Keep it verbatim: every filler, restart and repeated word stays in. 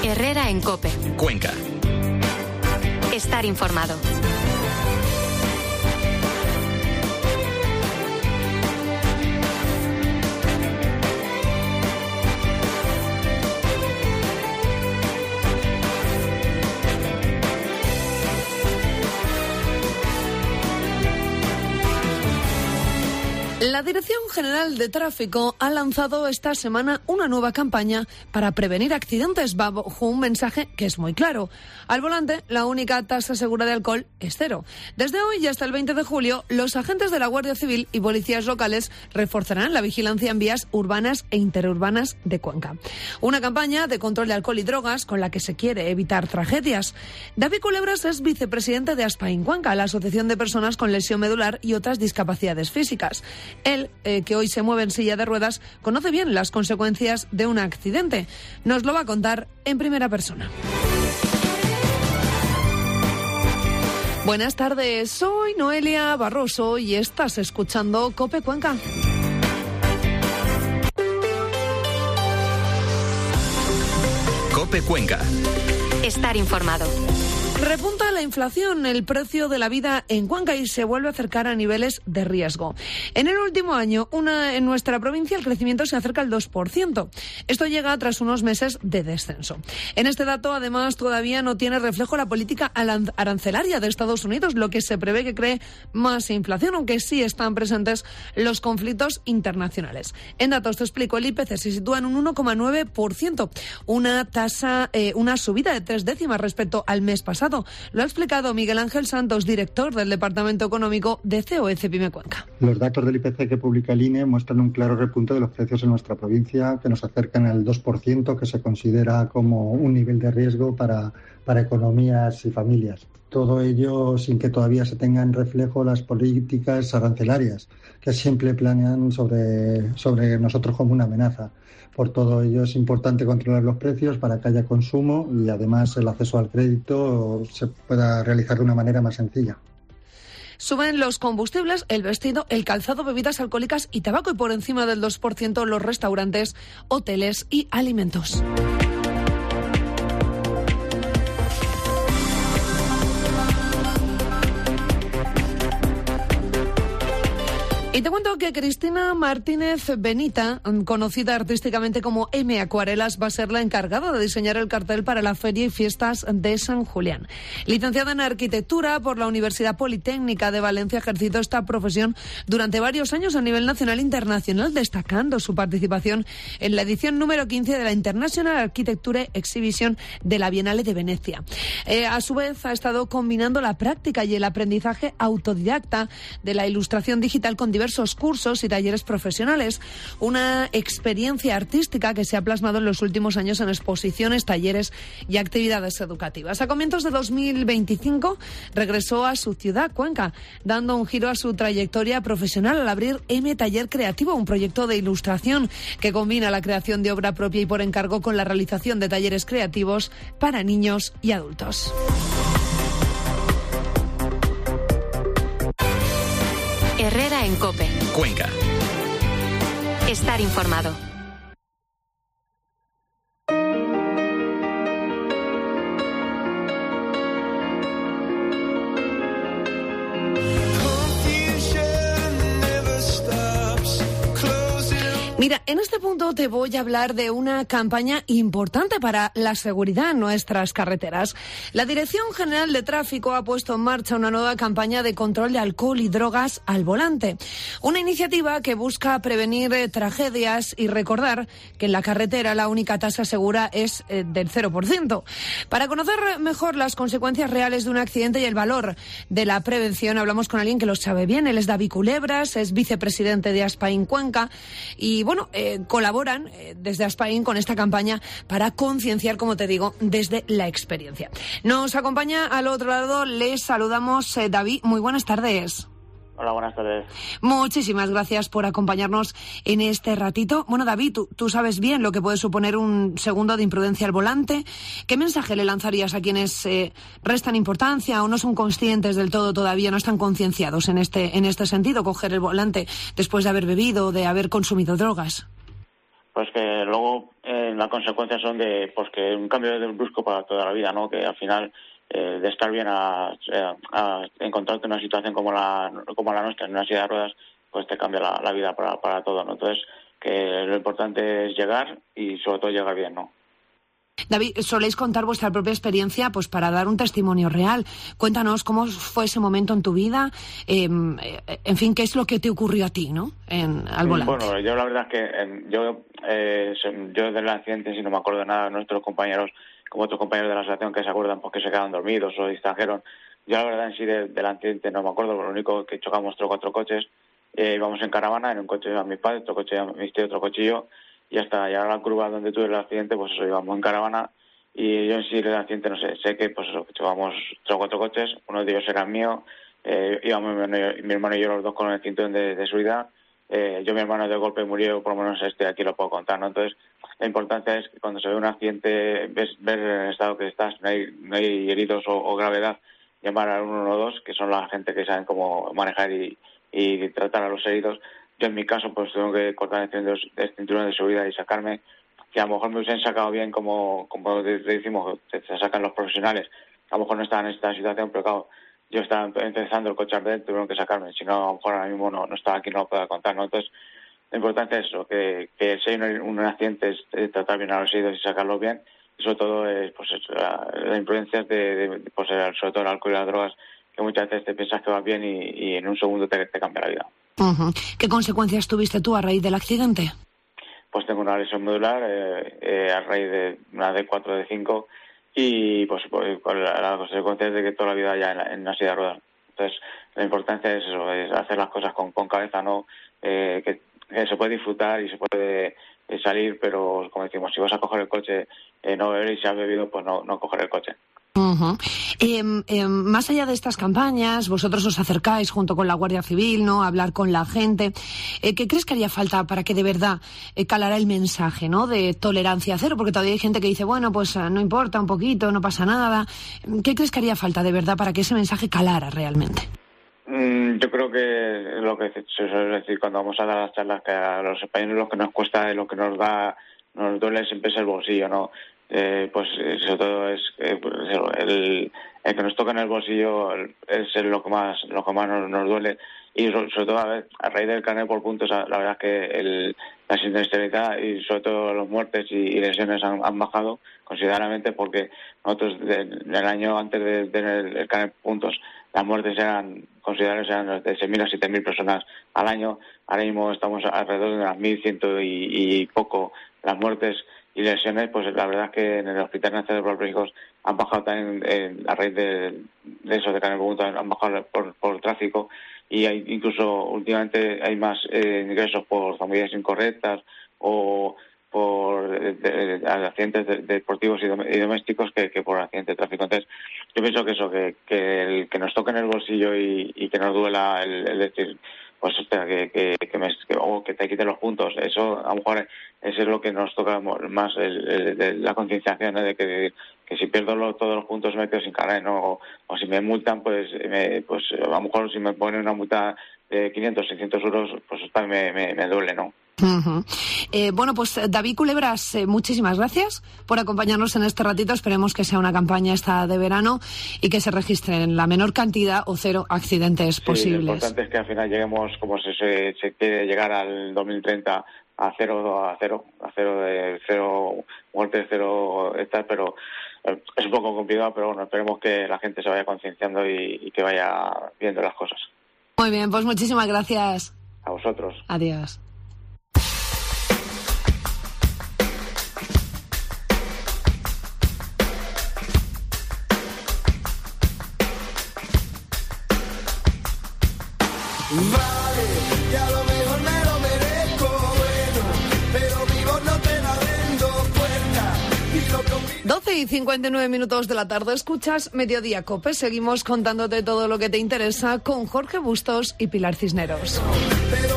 Herrera en COPE. Cuenca. Estar informado. La Dirección General de Tráfico ha lanzado esta semana una nueva campaña para prevenir accidentes bajo un mensaje que es muy claro. Al volante, la única tasa segura de alcohol es cero. Desde hoy y hasta el veinte de julio, los agentes de la Guardia Civil y policías locales reforzarán la vigilancia en vías urbanas e interurbanas de Cuenca. Una campaña de control de alcohol y drogas con la que se quiere evitar tragedias. David Culebras es vicepresidente de Aspain Cuenca, la Asociación de Personas con Lesión Medular y otras discapacidades físicas. Él, eh, que hoy se mueve en silla de ruedas, conoce bien las consecuencias de un accidente. Nos lo va a contar en primera persona. Buenas tardes, soy Noelia Barroso y estás escuchando COPE Cuenca. COPE Cuenca. Estar informado. Repunta la inflación, el precio de la vida en Cuenca y se vuelve a acercar a niveles de riesgo. En el último año, una, en nuestra provincia el crecimiento se acerca al dos por ciento. Esto llega tras unos meses de descenso. En este dato, además, todavía no tiene reflejo la política arancelaria de Estados Unidos, lo que se prevé que cree más inflación, aunque sí están presentes los conflictos internacionales. En datos te explico, el I P C se sitúa en un uno coma nueve por ciento, una tasa, eh, una subida de tres décimas respecto al mes pasado. Lo ha explicado Miguel Ángel Santos, director del Departamento Económico de C O E Cepime Cuenca. Los datos del I P C que publica el I N E muestran un claro repunte de los precios en nuestra provincia, que nos acercan al dos por ciento, que se considera como un nivel de riesgo para, para economías y familias. Todo ello sin que todavía se tengan reflejo las políticas arancelarias, que siempre planean sobre, sobre nosotros como una amenaza. Por todo ello es importante controlar los precios para que haya consumo y además el acceso al crédito se pueda realizar de una manera más sencilla. Suben los combustibles, el vestido, el calzado, bebidas alcohólicas y tabaco, y por encima del dos por ciento los restaurantes, hoteles y alimentos. Y te cuento que Cristina Martínez Benita, conocida artísticamente como M Acuarelas, va a ser la encargada de diseñar el cartel para la Feria y Fiestas de San Julián. Licenciada en Arquitectura por la Universidad Politécnica de Valencia, ha ejercido esta profesión durante varios años a nivel nacional e internacional, destacando su participación en la edición número quince de la International Architecture Exhibition de la Bienal de Venecia. Eh, a su vez, ha estado combinando la práctica y el aprendizaje autodidacta de la ilustración digital con diversos cursos y talleres profesionales, una experiencia artística que se ha plasmado en los últimos años en exposiciones, talleres y actividades educativas. A comienzos de dos mil veinticinco regresó a su ciudad, Cuenca, dando un giro a su trayectoria profesional al abrir M Taller Creativo, un proyecto de ilustración que combina la creación de obra propia y por encargo con la realización de talleres creativos para niños y adultos. Herrera en COPE. Cuenca. Estar informado. Mira, en este punto te voy a hablar de una campaña importante para la seguridad en nuestras carreteras. La Dirección General de Tráfico ha puesto en marcha una nueva campaña de control de alcohol y drogas al volante. Una iniciativa que busca prevenir eh, tragedias y recordar que en la carretera la única tasa segura es eh, del cero por ciento. Para conocer mejor las consecuencias reales de un accidente y el valor de la prevención, hablamos con alguien que lo sabe bien. Él es David Culebras, es vicepresidente de Aspain Cuenca y, bueno, eh, colaboran eh, desde Aspain con esta campaña para concienciar, como te digo, desde la experiencia. Nos acompaña al otro lado, les saludamos, eh, David, muy buenas tardes. Hola, buenas tardes. Muchísimas gracias por acompañarnos en este ratito. Bueno, David, tú, tú sabes bien lo que puede suponer un segundo de imprudencia al volante. ¿Qué mensaje le lanzarías a quienes eh, restan importancia o no son conscientes del todo todavía, no están concienciados en este, en este sentido, coger el volante después de haber bebido o de haber consumido drogas? pues que luego eh, las consecuencias son de pues que un cambio de brusco para toda la vida, ¿no? Que al final eh, de estar bien a, a, a encontrarte en una situación como la como la nuestra, en una silla de ruedas, pues te cambia la, la vida para, para todo, ¿no? Entonces, que lo importante es llegar y sobre todo llegar bien, ¿no? David, soléis contar vuestra propia experiencia pues para dar un testimonio real. Cuéntanos cómo fue ese momento en tu vida, eh, en fin, qué es lo que te ocurrió a ti, ¿no? En, al volante. Bueno, yo la verdad es que eh, yo eh, yo del accidente si no me acuerdo de nada, nuestros compañeros, como otros compañeros de la asociación que se acuerdan porque se quedaron dormidos o distrajeron. Yo la verdad en sí de, del accidente no me acuerdo, lo único que chocamos tres o cuatro coches, eh, íbamos en caravana, en un coche a mis padres, otro coche a mis tíos, otro coche y yo. Y hasta llegar a la curva donde tuve el accidente, pues eso, íbamos en caravana y yo en sí el accidente no sé, sé que pues eso, que llevamos tres o cuatro coches, uno de ellos era mío, eh, íbamos mi hermano, mi hermano y yo los dos con el cinturón de, de seguridad, eh, yo mi hermano de golpe murió, por lo menos este aquí lo puedo contar, ¿no? Entonces la importancia es que cuando se ve un accidente, ves, ver en el estado que estás, no hay, no hay heridos o, o gravedad, llamar al uno uno dos, que son la gente que saben cómo manejar y, y tratar a los heridos. Yo en mi caso pues tengo que cortar el cinturón de seguridad y sacarme, que a lo mejor me hubiesen sacado bien como, como decimos, se sacan los profesionales. A lo mejor no estaba en esta situación, pero claro, yo estaba empezando el coche a arder, tuvieron que sacarme, si no a lo mejor ahora mismo no, no estaba aquí, no lo puedo contar, ¿no? Entonces, lo importante es eso, que, que si hay un, un accidente es tratar bien a los heridos y sacarlos bien, y sobre todo es pues la, la imprudencia de, de, de pues, sobre todo el alcohol y las drogas, que muchas veces te piensas que vas bien y, y en un segundo te, te cambia la vida. Uh-huh. ¿Qué consecuencias tuviste tú a raíz del accidente? Pues tengo una lesión medular eh, eh, a raíz de una D cuatro, D cinco y pues, pues la, la consecuencia es de que toda la vida ya en, la, en una silla de ruedas. Entonces la importancia es eso, es hacer las cosas con, con cabeza, no eh, que, que se puede disfrutar y se puede eh, salir, pero como decimos, si vas a coger el coche, eh, no beber y si has bebido, pues no, no coger el coche. Uh-huh. Eh, eh, más allá de estas campañas, vosotros os acercáis junto con la Guardia Civil, ¿no?, a hablar con la gente. Eh, ¿Qué crees que haría falta para que de verdad eh, calara el mensaje, ¿no?, de tolerancia cero? Porque todavía hay gente que dice, bueno, pues no importa, un poquito, no pasa nada. ¿Qué crees que haría falta de verdad para que ese mensaje calara realmente? Mm, yo creo que lo que se suele decir cuando vamos a dar las charlas, que a los españoles lo que nos cuesta, lo que nos da, nos duele siempre es el bolsillo, ¿no? Eh, pues sobre todo es eh, pues, el, el que nos toca en el bolsillo es lo que más lo que más nos, nos duele y sobre, sobre todo a, ver, a raíz del carnet por puntos la verdad es que el, la siniestralidad y sobre todo las muertes y, y lesiones han, han bajado considerablemente porque nosotros de, del año antes de tener el, el carnet por puntos las muertes eran considerables, eran de seis mil a siete mil personas al año. Ahora mismo estamos alrededor de las mil cien y, y poco las muertes y lesiones, pues la verdad es que en el Hospital Nacional de Parapléjicos han bajado también eh, a raíz de, de eso, de carnet por puntos, han bajado por, por tráfico y hay, incluso últimamente hay más eh, ingresos por familias incorrectas o por de, de, de accidentes de, de deportivos y, dom- y domésticos que, que por accidentes de tráfico. Entonces, yo pienso que eso, que, que, el, que nos toque en el bolsillo y, y que nos duela el, el decir, pues espera, que, que, que, me, que, o que te quiten los puntos. Eso, a lo mejor, eso es lo que nos toca más, el, el, el, la concienciación, ¿eh? De que, que si pierdo lo, todos los puntos me quedo sin carnet, ¿no? O, o si me multan, pues, me, pues a lo mejor si me ponen una multa de quinientos, seiscientos euros, pues también me, me, me duele, ¿no? Uh-huh. Eh, bueno, pues David Culebras, eh, muchísimas gracias por acompañarnos en este ratito. Esperemos que sea una campaña esta de verano y que se registren la menor cantidad o cero accidentes sí, posibles. Lo importante es que al final lleguemos, como se, se, se quiere llegar al dos mil treinta, a cero, a cero, a cero de cero muertes, cero estas, pero eh, es un poco complicado, pero bueno, esperemos que la gente se vaya concienciando y, y que vaya viendo las cosas. Muy bien, pues muchísimas gracias. A vosotros. Adiós. Vale, y a lo mejor me lo merezco, bueno, pero mi voz no te la vendo puerta. Y lo que... doce y cincuenta y nueve minutos de la tarde, escuchas Mediodía Cope. Seguimos contándote todo lo que te interesa con Jorge Bustos y Pilar Cisneros. Pero